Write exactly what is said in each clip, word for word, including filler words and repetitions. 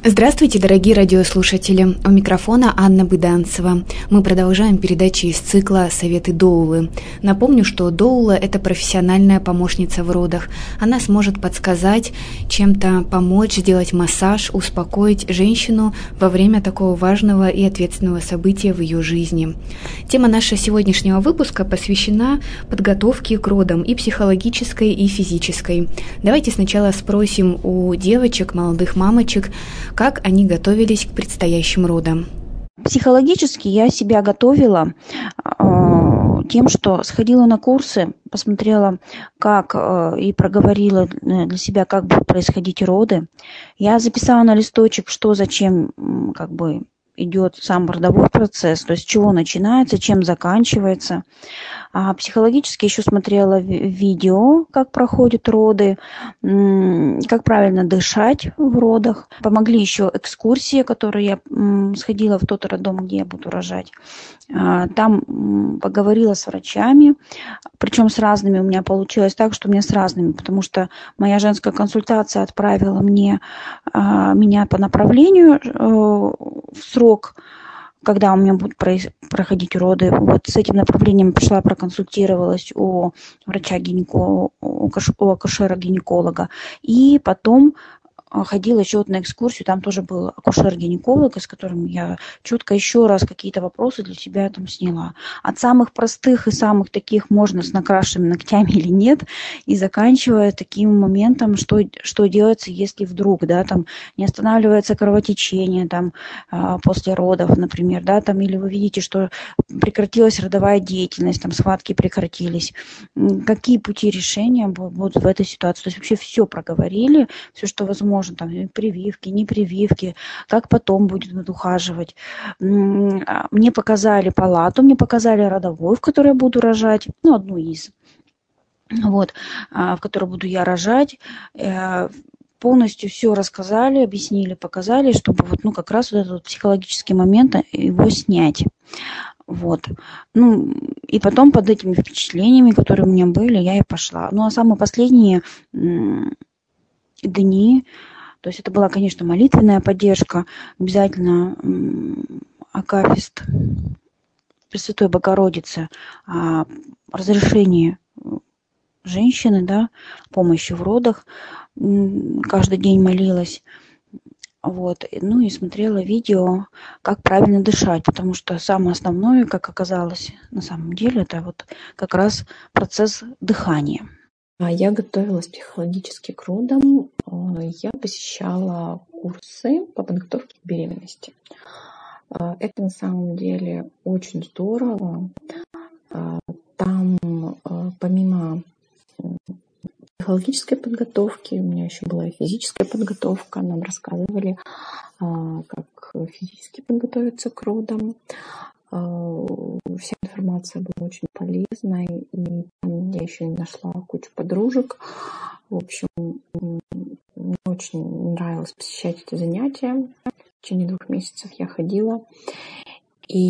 Здравствуйте, дорогие радиослушатели! У микрофона Анна Быданцева. Мы продолжаем передачи из цикла «Советы Доулы». Напомню, что Доула – это профессиональная помощница в родах. Она сможет подсказать, чем-то помочь, сделать массаж, успокоить женщину во время такого важного и ответственного события в ее жизни. Тема нашего сегодняшнего выпуска посвящена подготовке к родам и психологической, и физической. Давайте сначала спросим у девочек, молодых мамочек, как они готовились к предстоящим родам. Психологически я себя готовила э, тем, что сходила на курсы, посмотрела, как э, и проговорила для себя, как будут происходить роды. Я записала на листочек, что зачем как бы идет сам родовой процесс, то есть с чего начинается, чем заканчивается. А психологически еще смотрела видео, как проходят роды, как правильно дышать в родах. Помогли еще экскурсии, которые я сходила в тот роддом, где я буду рожать. Там поговорила с врачами, причем с разными. У меня получилось так, что у меня с разными, потому что моя женская консультация отправила мне, меня по направлению в срок, когда у меня будут проходить роды. Вот с этим направлением пришла, проконсультировалась у врача-гинеколога, у акушера-гинеколога. И потом ходила еще вот на экскурсию, там тоже был акушер-гинеколог, с которым я четко еще раз какие-то вопросы для себя там сняла. От самых простых и самых таких, можно с накрашенными ногтями или нет, и заканчивая таким моментом, что, что делается, если вдруг, да, там не останавливается кровотечение, там, после родов, например, да, там, или вы видите, что прекратилась родовая деятельность, там, схватки прекратились. Какие пути решения будут в этой ситуации? То есть вообще все проговорили, все, что возможно, там, прививки, не прививки, как потом будет ухаживать. Мне показали палату, мне показали родовую, в которой я буду рожать, ну, одну из, вот, в которой буду я рожать. Полностью все рассказали, объяснили, показали, чтобы вот, ну, как раз вот этот вот психологический момент, его снять. Вот. Ну, и потом под этими впечатлениями, которые у меня были, я и пошла. Ну, а самые последние дни, то есть это была, конечно, молитвенная поддержка, обязательно акафист Пресвятой Богородицы, разрешение женщины, да, помощи в родах, каждый день молилась. Вот. Ну и смотрела видео, как правильно дышать, потому что самое основное, как оказалось на самом деле, это вот как раз процесс дыхания. Я готовилась психологически к родам. Я посещала курсы по подготовке к беременности. Это на самом деле очень здорово. Там помимо психологической подготовки, у меня еще была и физическая подготовка. Нам рассказывали, как физически подготовиться к родам. Вся информация была очень полезной, и там я еще нашла кучу подружек. В общем, мне очень нравилось посещать эти занятия. В течение двух месяцев я ходила, и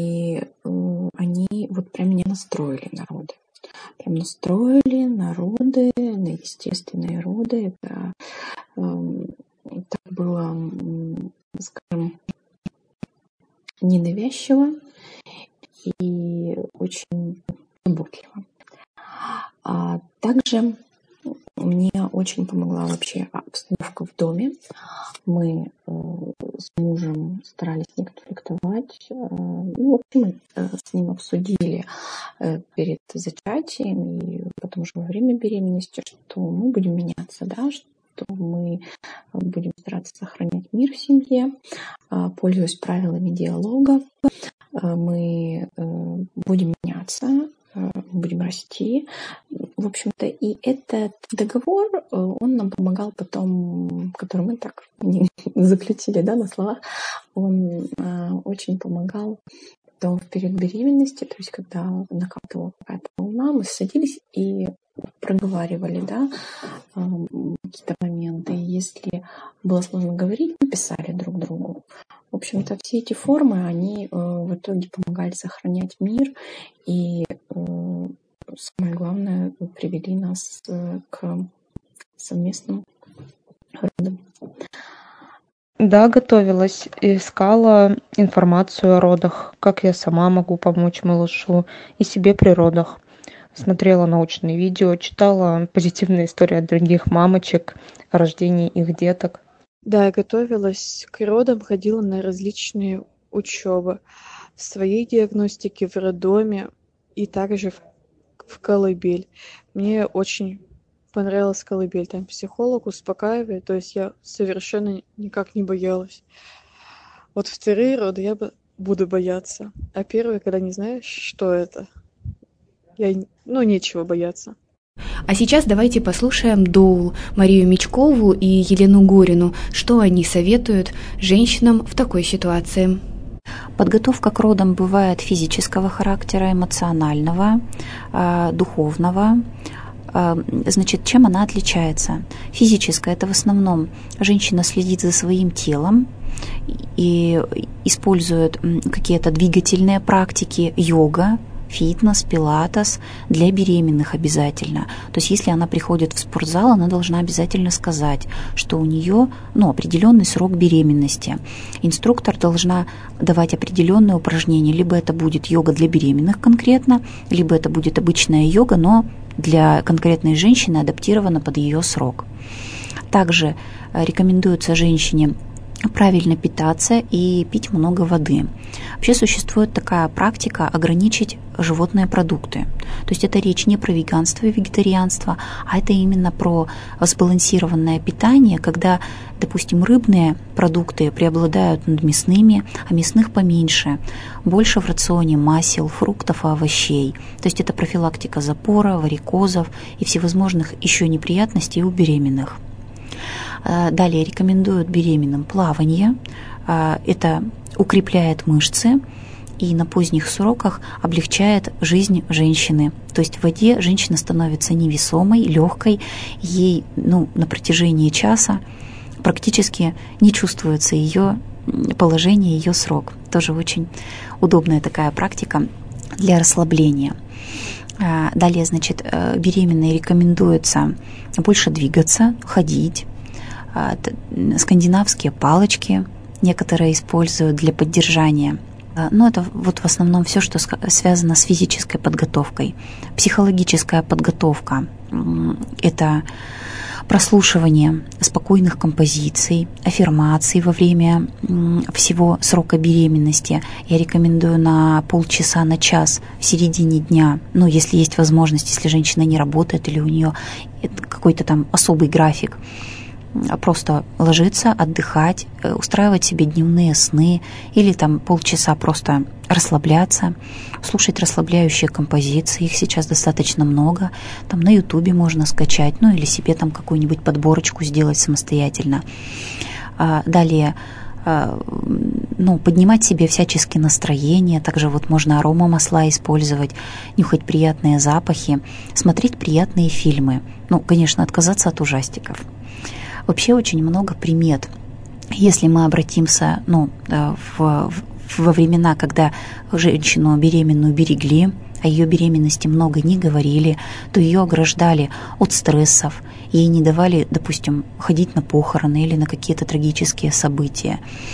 они вот прям меня настроили на роды. Прям настроили на роды, на естественные роды. Это так было, скажем, ненавязчиво и очень заботливо. А также мне очень помогла вообще обстановка в доме. Мы э, с мужем старались не конфликтовать. Э, ну, в общем, мы э, с ним обсудили э, перед зачатием и потом уже во время беременности, что мы будем меняться, да, что мы будем стараться сохранять мир в семье, э, пользуясь правилами диалога. Мы будем меняться, будем расти. В общем-то, и этот договор, он нам помогал потом, который мы так заключили, да, на словах, он очень помогал потом в период беременности, то есть когда накатывала какая-то волна, мы садились и проговаривали, да, какие-то моменты. Если было сложно говорить, мы писали друг другу. В общем-то, все эти формы, они в итоге помогали сохранять мир и, самое главное, привели нас к совместным родам. Да, готовилась, искала информацию о родах, как я сама могу помочь малышу и себе при родах. Смотрела научные видео, читала позитивные истории от других мамочек о рождении их деток. Да, я готовилась к родам, ходила на различные учебы в своей диагностике, в роддоме и также в, в колыбель. Мне очень понравилась колыбель. Там психолог успокаивает, то есть я совершенно никак не боялась. Вот вторые роды я бы буду бояться, а первые, когда не знаешь, что это, я, ну, нечего бояться. А сейчас давайте послушаем Доул, Марию Мечкову и Елену Горину, что они советуют женщинам в такой ситуации. Подготовка к родам бывает физического характера, эмоционального, духовного. Значит, чем она отличается? Физическая – это в основном женщина следит за своим телом и использует какие-то двигательные практики, йога, фитнес, пилатес для беременных обязательно. То есть если она приходит в спортзал, она должна обязательно сказать, что у нее ну, определенный срок беременности. Инструктор должна давать определенные упражнения. Либо это будет йога для беременных конкретно, либо это будет обычная йога, но для конкретной женщины адаптирована под ее срок. Также рекомендуется женщине правильно питаться и пить много воды. Вообще существует такая практика ограничить животные продукты. То есть это речь не про веганство и вегетарианство, а это именно про сбалансированное питание, когда, допустим, рыбные продукты преобладают над мясными, а мясных поменьше. Больше в рационе масел, фруктов и овощей. То есть это профилактика запора, варикозов и всевозможных еще неприятностей у беременных. Далее рекомендуют беременным плавание. Это укрепляет мышцы и на поздних сроках облегчает жизнь женщины. То есть в воде женщина становится невесомой, легкой, ей ну, на протяжении часа практически не чувствуется ее положение, ее срок. Тоже очень удобная такая практика для расслабления. Далее, значит, беременной рекомендуется больше двигаться, ходить. Скандинавские палочки некоторые используют для поддержания. Но это вот в основном все, что связано с физической подготовкой. Психологическая подготовка – это прослушивание спокойных композиций, аффирмаций во время всего срока беременности. Я рекомендую на полчаса, на час в середине дня, ну, если есть возможность, если женщина не работает или у нее какой-то там особый график, просто ложиться, отдыхать, устраивать себе дневные сны или там полчаса просто расслабляться, слушать расслабляющие композиции, их сейчас достаточно много, там на ютубе можно скачать, ну или себе там какую-нибудь подборочку сделать самостоятельно. Далее, ну, поднимать себе всячески настроение, также вот можно аромамасла использовать, нюхать приятные запахи, смотреть приятные фильмы, ну, конечно, отказаться от ужастиков. Вообще очень много примет. Если мы обратимся ну, в, во времена, когда женщину беременную берегли, о ее беременности много не говорили, то ее ограждали от стрессов, ей не давали, допустим, ходить на похороны или на какие-то трагические события.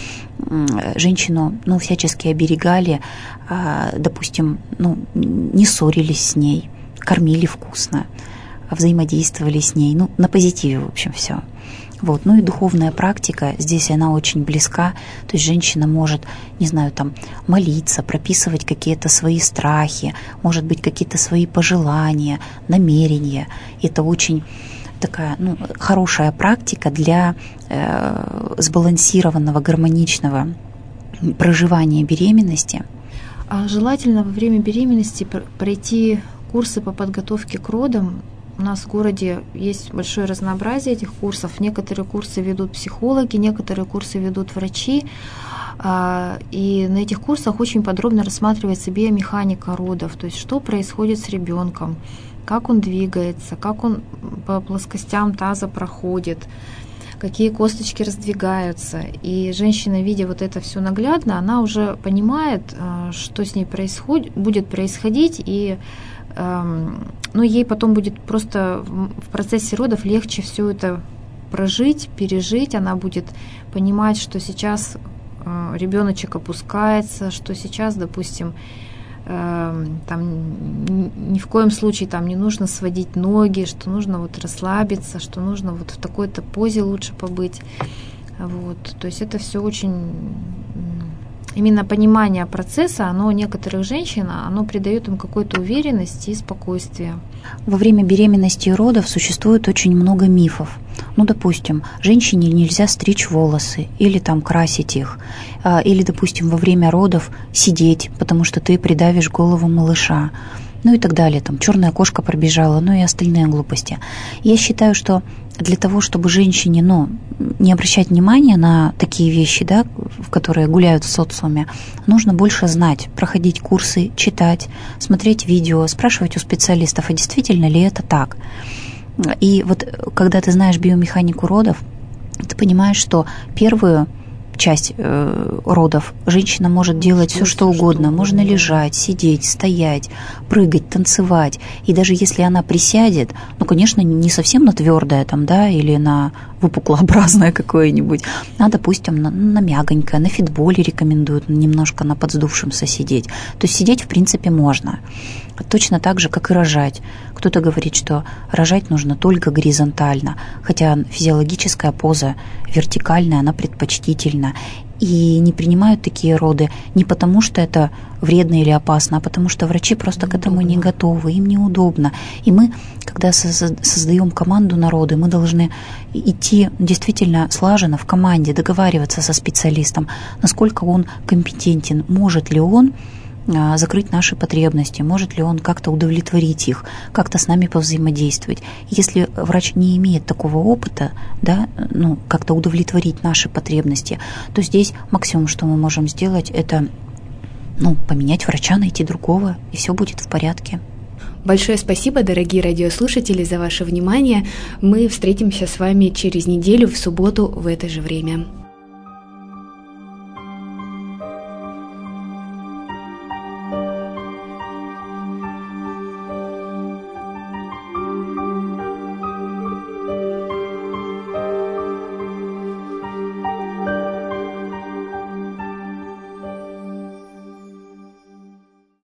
Женщину ну, всячески оберегали, допустим, ну, не ссорились с ней, кормили вкусно, взаимодействовали с ней, ну, на позитиве, в общем, все. Вот. Ну и духовная практика, здесь она очень близка, то есть женщина может, не знаю, там, молиться, прописывать какие-то свои страхи, может быть, какие-то свои пожелания, намерения. Это очень такая ну, хорошая практика для э, сбалансированного, гармоничного проживания беременности. А желательно во время беременности пройти курсы по подготовке к родам. У нас в городе есть большое разнообразие этих курсов. Некоторые курсы ведут психологи, некоторые курсы ведут врачи. И на этих курсах очень подробно рассматривается биомеханика родов, то есть что происходит с ребенком, как он двигается, как он по плоскостям таза проходит, какие косточки раздвигаются. И женщина, видя вот это все наглядно, она уже понимает, что с ней происходит, будет происходить, и ну, ей потом будет просто в процессе родов легче все это прожить, пережить, она будет понимать, что сейчас ребеночек опускается, что сейчас, допустим, там ни в коем случае там не нужно сводить ноги, что нужно вот расслабиться, что нужно вот в такой-то позе лучше побыть. Вот. То есть это все очень... Именно понимание процесса, оно некоторых женщин, оно придает им какой-то уверенности и спокойствия. Во время беременности и родов существует очень много мифов. Ну, допустим, женщине нельзя стричь волосы или там красить их, или, допустим, во время родов сидеть, потому что ты придавишь голову малыша, ну и так далее. Там черная кошка пробежала, ну и остальные глупости. Я считаю, что для того, чтобы женщине, ну, не обращать внимания на такие вещи, да, которые гуляют в социуме, нужно больше знать, проходить курсы, читать, смотреть видео, спрашивать у специалистов, а действительно ли это так. И вот когда ты знаешь биомеханику родов, ты понимаешь, что первую часть э, родов женщина может делать все, что угодно. Можно лежать, сидеть, стоять, прыгать, танцевать. И даже если она присядет, ну, конечно, не совсем на твердое там, да, или на выпуклообразное какое-нибудь, а, допустим, на, на мягонькое, на фитболе рекомендуют немножко на подсдувшемся сидеть. То есть сидеть, в принципе, можно. Точно так же, как и рожать. Кто-то говорит, что рожать нужно только горизонтально, хотя физиологическая поза вертикальная, она предпочтительна. И не принимают такие роды не потому, что это вредно или опасно, а потому что врачи просто к этому не готовы, им неудобно. И мы, когда создаем команду на роды, мы должны идти действительно слаженно в команде, договариваться со специалистом, насколько он компетентен, может ли он закрыть наши потребности, может ли он как-то удовлетворить их, как-то с нами повзаимодействовать. Если врач не имеет такого опыта, да, ну, как-то удовлетворить наши потребности, то здесь максимум, что мы можем сделать, это, ну, поменять врача, найти другого, и все будет в порядке. Большое спасибо, дорогие радиослушатели, за ваше внимание. Мы встретимся с вами через неделю в субботу в это же время.